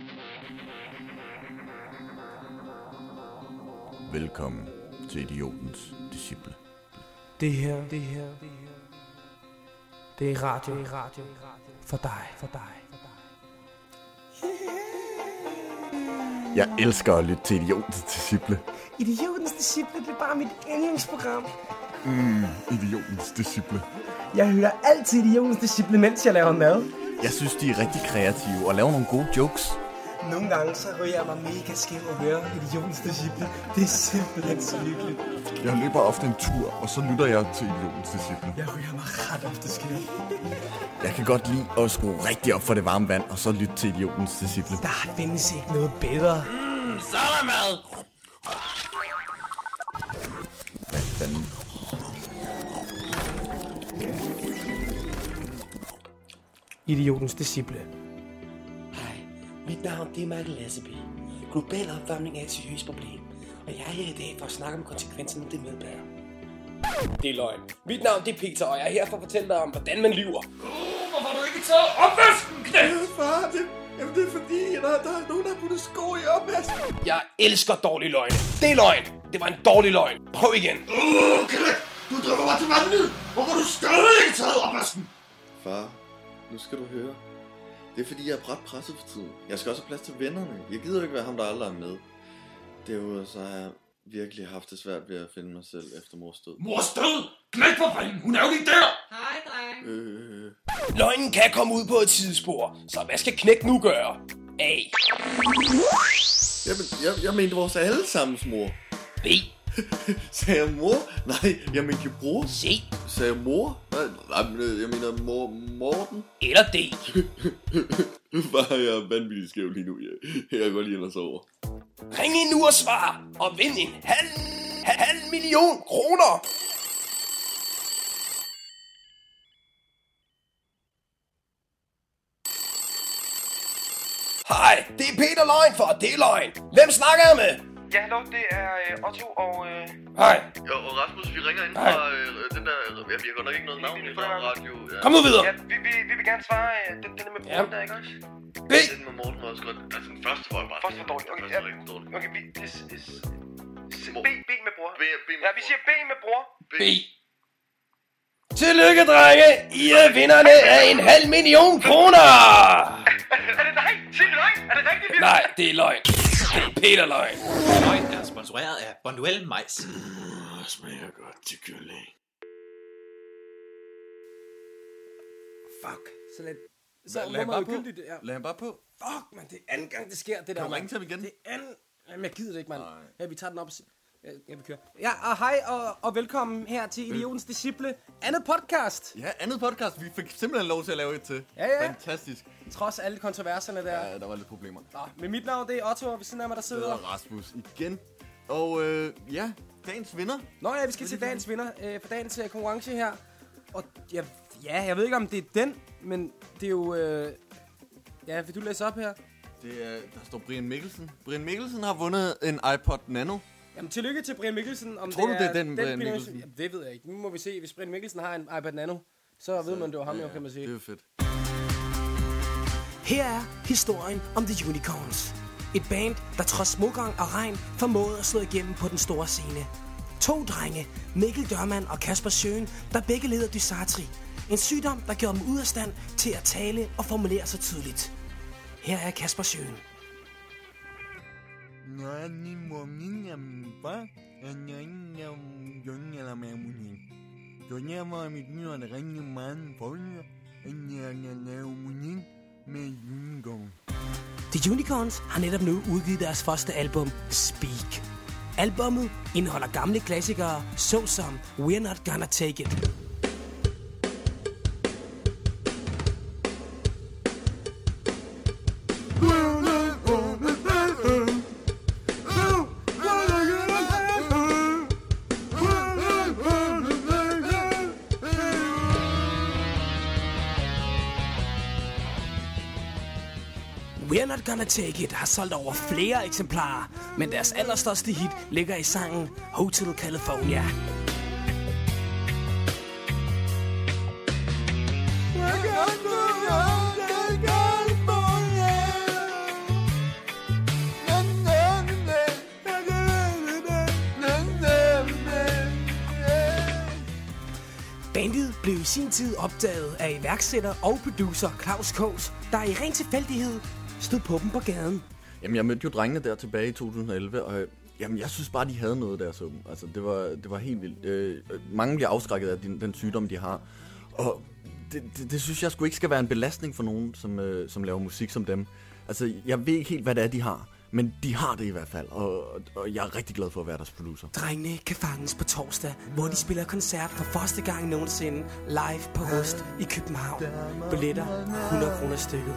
Velkommen til Idiotens Disciple. Det her, det er radio for dig. Jeg elsker at lytte til Idiotens Disciple. Idiotens Disciple, det er bare mit yndlingsprogram. Idiotens Disciple. Jeg hører altid Idiotens Disciple, mens jeg laver mad. Jeg synes, de er rigtig kreative og laver nogle gode jokes. Nogle gange så ryger jeg mig mega skæv og hører Idiotens Disciple. Det er simpelthen så hyggeligt. Jeg løber ofte en tur, og så lytter jeg til Idiotens Disciple. Jeg ryger mig ret ofte skæv. Jeg kan godt lide at skrue rigtig op for det varme vand, og så lytte til Idiotens Disciple. Der findes ikke noget bedre. Så er der mad! Hvad fanden? Idiotens Disciple. Hej, mit navn det er Michael Lasseby. Global opvarmning er et seriøst problem, og jeg er her i dag for at snakke om konsekvenserne, det medbærer. Det er løgn. Mit navn det er Peter, og jeg er her for at fortælle dig om, hvordan man lyver. Hvorfor har du ikke taget opvasken, knægt? Far, det er fordi, der er nogen, der har puttet sko i opvasken. Jeg elsker dårlige løgne. Det er løgn. Det var en dårlig løgn. Prøv igen. Knægt, du driver mig til vandet. Hvorfor har du stadig ikke taget opvasken? Far, nu skal du høre. Det er fordi, jeg er ret presset for tiden. Jeg skal også have plads til vennerne. Jeg gider ikke være ham, der aldrig er med. Derudover så har jeg virkelig haft det svært ved at finde mig selv efter mors død. Mors død? Knægt for fanden, hun er jo lige der. Hej, dreng. Løgnen kan komme ud på et sidespor, så hvad skal knægt nu gøre? A. Jeg mente vores allesammens mor. B. Sagde jeg mor? Nej, jeg mente jo bror. C. Sagde jeg mor? Nej, jeg mener Morten. Eller D. Far, jeg er vanvittigt skæv lige nu. Jeg kan godt lide at sove. Ring ind nu og svar, og vind en halv million kroner. Hej, det er Peter Løgn for Det er Løgn. Hvem snakker jeg med? Ja, hallo, det er Otto og... Hej, Jo, og Rasmus, vi ringer ind Hej. fra den der... Vi har godt nok ikke noget navn i den radio. Ja. kom nu videre. Ja, vi vil gerne svare den der med broren der, ikke også? B. Den med Morten var også godt. Altså, den første var jo bare... Først var dårligt. Okay, Første ja. var rigtig dårligt. Okay, B med bror. B med Ja, vi siger B med bror. B. Tillykke, drenge. I er vinderne af 500.000 kroner. Er det dig? Sig det dig? Er det rigtigt? Nej, det er løgn. Det er Peter Løgn. Løgn er sponsoreret af Bonduelle Majs. Smager godt til kylling. Fuck. Så Lad ham bare på. Lad ham bare på. Fuck, man, det er anden gang, det sker, det der. Kan du mand. ringe til ham igen? Det er anden... Jamen, jeg gider det ikke, mand. Nej. Ja, vi tager den op. Jeg vil køre. Ja, og hej, og velkommen her til Idiotens Disciple. Andet podcast. Ja, andet podcast. Vi fik simpelthen lov til at lave et til. Ja. Fantastisk. Trods alle kontroverserne der. Ja, der var lidt problemer. Nå, men mit navn, det er Otto, og ved siden af mig, der Det sidder... var Rasmus igen. Og ja, dagens vinder. Nå ja, vi skal til dagens vinder for dagens konkurrence her. Og jeg ved ikke, om det er den, men det er jo... Ja, vil du læse op her? Det er, der står Brian Mikkelsen. Brian Mikkelsen har vundet en iPod Nano. Jamen, tillykke til Brian Mikkelsen. Om Tror du, det er den Brian Mikkelsen? Jamen, det ved jeg ikke. Nu må vi se, hvis Brian Mikkelsen har en iPad Nano, så ved man, det var ham, jo, kan man sige. Det er jo fedt. Her er historien om The Unicorns. Et band, der trods modgang og regn formåede at slå igennem på den store scene. 2 drenge, Mikkel Dørmand og Kasper Schøen, der begge led af dysartri. En sygdom, der gjorde dem ud af stand til at tale og formulere sig tydeligt. Her er Kasper Schøen. The Unicorns har netop nu udgivet deres første album, Speak. Albummet indeholder gamle klassikere, såsom We're Not Gonna Take It. We're Not Gonna Take It har solgt over flere eksemplarer, men deres allerstørste hit ligger i sangen Hotel California. blev i sin tid opdaget af iværksætter og producer Claus Kaas, der i ren tilfældighed stod på dem på gaden. Jamen, jeg mødte jo drengene der tilbage i 2011, og jamen, jeg synes bare, de havde noget der så. Altså, det var helt vildt. Mange bliver afskrækket af den sygdom, de har. Og det synes jeg sgu ikke skal være en belastning for nogen, som laver musik som dem. Altså, jeg ved ikke helt, hvad det er, de har. Men de har det i hvert fald, og jeg er rigtig glad for at være deres producer. Drengene kan fanges på torsdag, hvor de spiller koncert for første gang nogensinde live på Rust i København. Billetter 100 kroner stykket.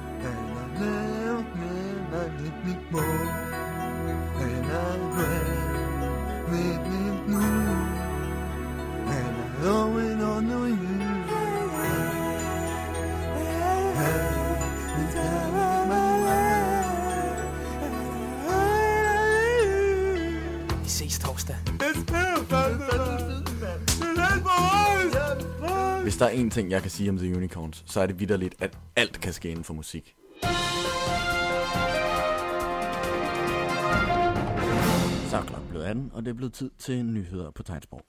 Vi ses torsdag. Hvis der er en ting, jeg kan sige om The Unicorns, så er det vitterligt, at alt kan ske inden for musik. Så er klokken blevet 18, og det er blevet tid til nyheder på tegnsprog.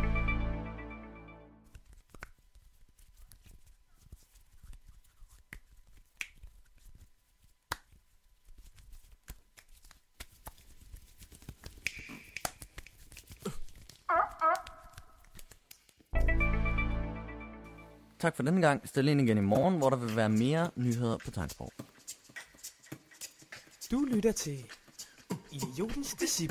Tak for denne gang. Stil ind igen i morgen, hvor der vil være mere nyheder på tegnsprog. Du lytter til Idiotens Disciple.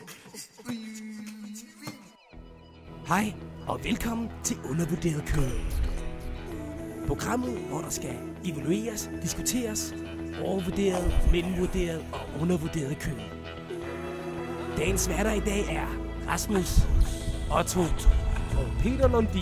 Hej, og velkommen til Undervurderet Kød. Programmet, hvor der skal evalueres, diskuteres, overvurderet, mellemvurderet og undervurderet kød. Dagens værter i dag er Rasmus, Otto og Peter Lundin.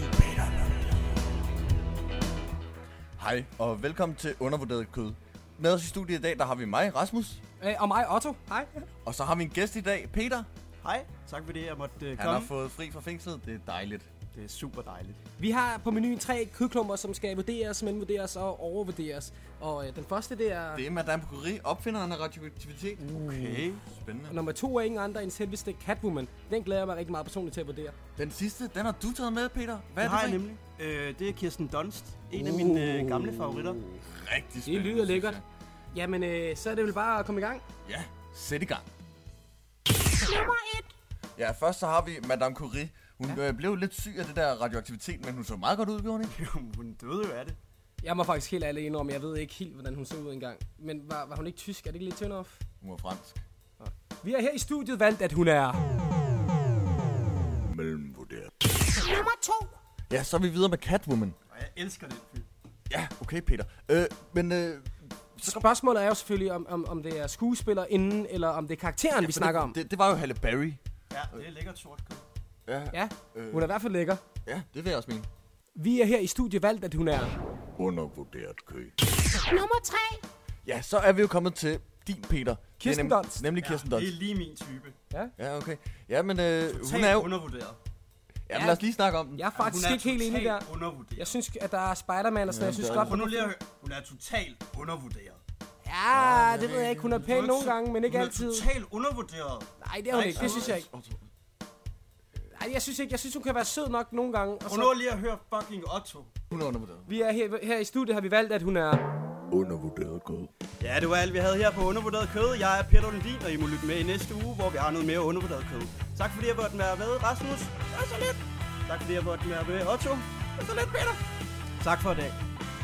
Hej, og velkommen til Undervurderet Kød. Med os i studiet i dag, der har vi mig, Rasmus. Og mig, Otto. Hej. Og så har vi en gæst i dag, Peter. Hej, tak fordi jeg måtte komme. Han har fået fri fra fængslet, det er dejligt. Det er super dejligt. Vi har på menuen 3 kødklumper, som skal vurderes, mellemvurderes og overvurderes. Og den første, det er... Det er Madame Curie, opfinderen af radioaktivitet. Okay, spændende. Og nummer 2 er ingen andre end selveste Catwoman. Den glæder jeg mig rigtig meget personligt til at vurdere. Den sidste, den har du taget med, Peter. Hvad det er har det jeg nemlig. Det er Kirsten Dunst. En af mine gamle favoritter. Rigtig spændende. Det lyder lækkert. Jamen, så er det vel bare at komme i gang. Ja, sæt i gang. Nummer 1. Ja, først så har vi Madame Curie. Hun blev lidt syg af det der radioaktivitet, men hun så meget godt ud, gjorde hun ikke? Hun døde jo af det. Jeg må faktisk helt ærlig indrømme, jeg ved ikke helt, hvordan hun så ud engang. Men var hun ikke tysk? Er det ikke lidt turn-off? Hun var fransk. Ja. Vi har her i studiet valgt, at hun er... mellemvurderet. Nummer 2. Ja, så er vi videre med Catwoman. Og jeg elsker den film. Ja, okay, Peter. Spørgsmålet er jo selvfølgelig, om det er skuespiller inden, eller om det er karakteren, vi snakker om. Det var jo Halle Berry. Ja, det er lækkert sort kød. Ja, hun er i hvert fald lækker. Ja, det vil jeg også mene. Vi er her i studiet valgt, at hun er... undervurderet kød. Nummer 3. Ja, så er vi jo kommet til din, Peter. Kirsten Dunst. Nemlig Kirsten Dunst. Det er lige min type. Ja, okay. Ja, men hun er jo... undervurderet. Ja, men lad os lige snakke om den. Jeg er faktisk ikke helt enig der. Undervurderet. Jeg synes, at der er Spider-Man og sådan. Jeg synes godt... Hun er totalt undervurderet. Ja, det ved jeg ikke. Hun er pæn nogle gange, men ikke altid. Hun er totalt undervurderet. Nej, det er hun ikke. Det synes jeg ikke. Nej, jeg synes ikke. Jeg synes, hun kan være sød nok nogle gange. Prøv nu lige at høre fucking Otto. Hun er undervurderet. Vi er her i studiet, har vi valgt, at hun er... undervurderet kød. Ja, det var alt, vi havde her på Undervurderet Kød. Jeg er Peter Lundin, og I må lytte med i næste uge, hvor vi har noget mere undervurderet kød. Tak fordi jeg måtte være med, Rasmus. Det er så lidt. Tak fordi jeg måtte være med, Otto. Det er så lidt, Peter. Tak for i dag.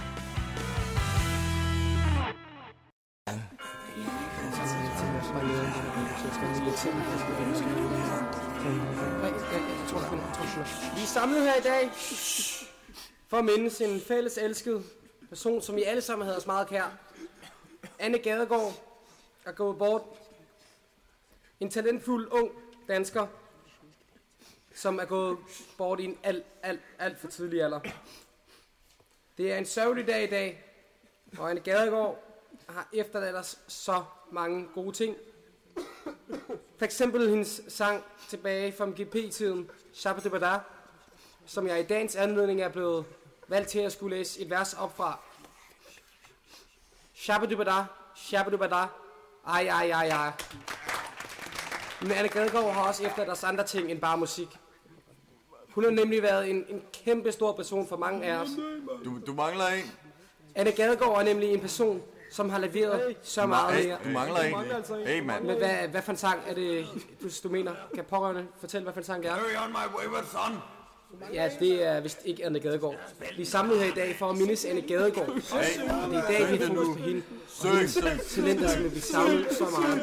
Vi er samlet her i dag for at mindes en fælles elsket person, som I alle sammen havde os meget kær. Anne Gadegaard er gået bort. En talentfuld ung dansker, som er gået bort i en alt for tidlig alder. Det er en sørgelig dag i dag, og Anne Gadegaard har efterladt os så mange gode ting. For eksempel hendes sang tilbage fra MGP-tiden, Shabba-Dubba-Da, som jeg i dagens anledning er blevet valgt til at skulle læse et vers op fra. Shabba-Dubba-Da, Shabba-Dubba-Da, ej, ej, ej, ej. Men Anne Gadegaard har også efterladt os andre ting end bare musik. Hun har nemlig været en kæmpe stor person for mange af os. Du mangler en. Anne Gadegaard er nemlig en person, som har leveret så meget her. Du mangler en. Hey, mand. Men hvad for en sang er det, du mener? Kan pårørende fortælle, hvad for en sang det er? Carry on my wayward son. Ja, det er vist ikke Anne Gadegaard. Vi er samlet her i dag for at mindes Anne Gadegaard. Og det er i dag, vi har fokus på hende. Og hendes talenter, som vi savner så meget.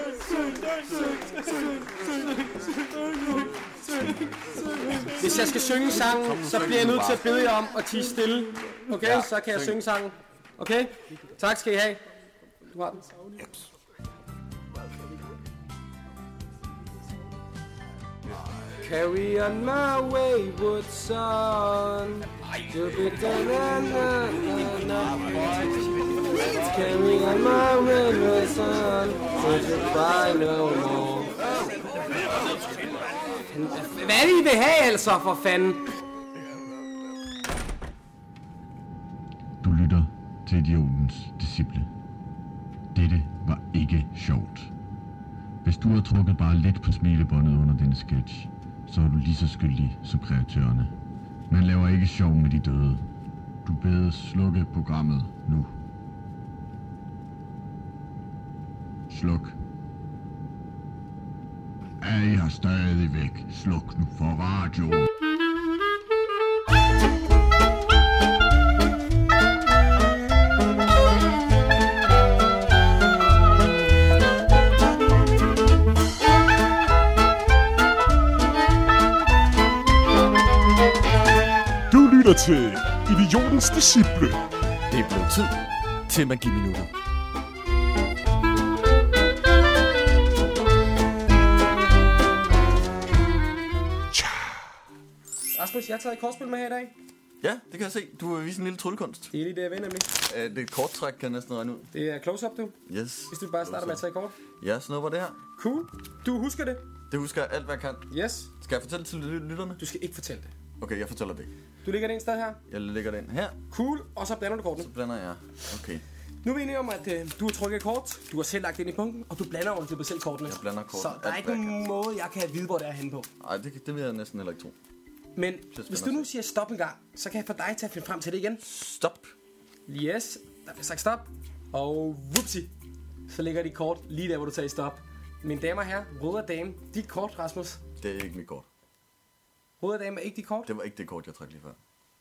Hvis jeg skal synge sangen, så bliver jeg nødt til at bede jer om at tie stille. Okay, så kan jeg synge sangen. Okay? Tak skal I have. Du har den. Carry on my wayward son. Carry on my wayward son. To cry no more. Hvad er det, I vil have, altså, for fanden? Du lytter til Idiotens Disciple. Dette var ikke sjovt. Hvis du har trukket bare lidt på smilebåndet under denne sketch, så er du lige så skyldig som kreatørerne. Man laver ikke sjov med de døde. Du bedes slukke programmet nu. Sluk. Jeg er stadigvæk. Sluk nu for radioen. Du lytter til Idiotens Disciple. Det er blevet tid til Magi-minuttet. Rasmus, jeg har taget et kortspil med her i dag. Ja, det kan jeg se. Du vil vise en lille tryllekunst. Det er lige det, jeg ved nemlig. Det er et korttræk, kan jeg næsten regne ud. Det er close-up, du. Yes. Hvis du bare starter med at tage kort. Ja, sådan noget var det her. Cool. Du husker det. Det husker jeg alt, hvad jeg kan. Yes. Skal jeg fortælle til lytterne? Du skal ikke fortælle det. Okay, jeg fortæller det. Du lægger det en sted her. Jeg lægger den her. Cool. Og så blander du kortene. Så blander jeg. Okay. Nu er vi enige om, at du har trykket et kort. Du har selv lagt det ind i punkten. Og du blander ordentligt selv kortene. Jeg blander kortene. Så der er ikke nogen måde, jeg kan vide, hvor det er henne på. Nej, det vil jeg næsten heller ikke tro. Men hvis du nu siger stop en gang, så kan jeg få dig til at finde frem til det igen. Stop. Yes, der bliver sagt stop. Og whoopsie, så ligger de kort lige der, hvor du tager stop. Mine damer og herrer, røde dame, dit kort, Rasmus. Det er ikke mit kort. Røde dame er ikke dit kort? Det var ikke det kort, jeg trak lige før.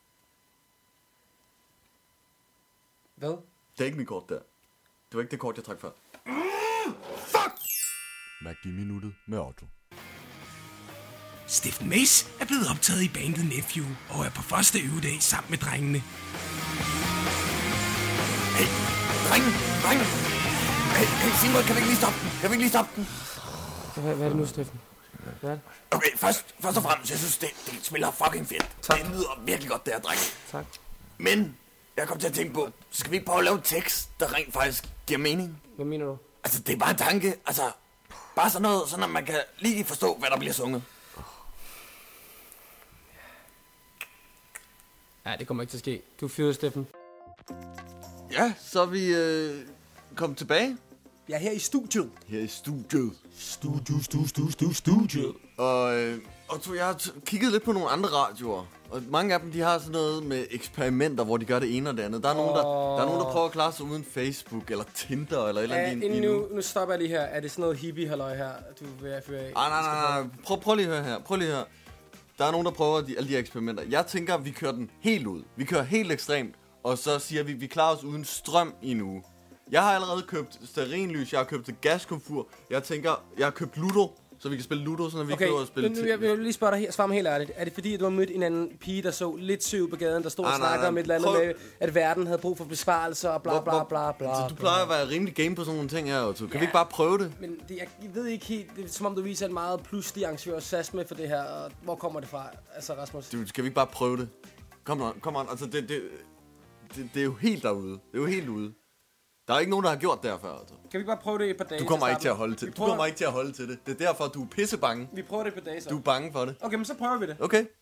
Hvad? Det er ikke mit kort der. Det var ikke det kort, jeg trak før. Fuck! Magi-minuttet med Otto. Stephen Mace er blevet optaget i bandet Nephew og er på første øvedag sammen med drengene. Hey, drenge! Hey, Simon, kan vi ikke lige stoppe den? Hvad er det nu, Steffen? Hvad er det? Okay, først og fremmest, jeg synes, det spiller fucking fedt. Tak. Det lyder virkelig godt, det her, drenge. Tak. Men jeg kom til at tænke på, skal vi ikke prøve at lave en tekst, der rent faktisk giver mening? Hvad mener du? Altså, det er bare en tanke. Altså, bare sådan noget, sådan at man kan lige forstå, hvad der bliver sunget. Ja, det kommer ikke til at ske. Du er fyret, Steffen. Ja, så er vi kommet tilbage. Jeg er her i studiet. Her i studiet. Studiet. Og jeg har kigget lidt på nogle andre radioer. Og mange af dem, de har sådan noget med eksperimenter, hvor de gør det ene og det andet. Der er nogen, der prøver at klare sig uden Facebook, eller Tinder, eller et eller andet. Nu stopper jeg lige her. Er det sådan noget hippie-halløj her, du vil føre af? Nej. Prøv lige at høre her. Der er nogen, der prøver alle de eksperimenter. Jeg tænker, vi kører den helt ud. Vi kører helt ekstremt. Og så siger vi klarer os uden strøm i en uge. Jeg har allerede købt stearinlys, jeg har købt gaskomfur. Jeg har købt Ludo, så vi kan spille Ludo, så vi kan og spille til. Jeg vil lige spørge dig her, svar mig helt ærligt. Er det fordi, at du har mødt en anden pige, der så lidt søv på gaden, der stod og snakkede om et eller andet med, at verden havde brug for besvarelser og bla bla bla bla? Du plejer at være rimelig game på sådan nogle ting her, Otto. Kan vi ikke bare prøve det? Men jeg ved ikke helt, det er som om du viser en meget pludselig entusiasme for det her, og hvor kommer det fra, altså Rasmus? Skal vi ikke bare prøve det? Kom on, altså det er jo helt derude. Det er jo helt ude. Der er ikke nogen, der har gjort det her før, altså. Kan vi ikke bare prøve det et par dage? Du kommer ikke til at holde til det. Du kommer ikke til at holde til det. Det er derfor, du er pissebange. Vi prøver det et par dage, så. Du er bange for det. Okay, men så prøver vi det. Okay.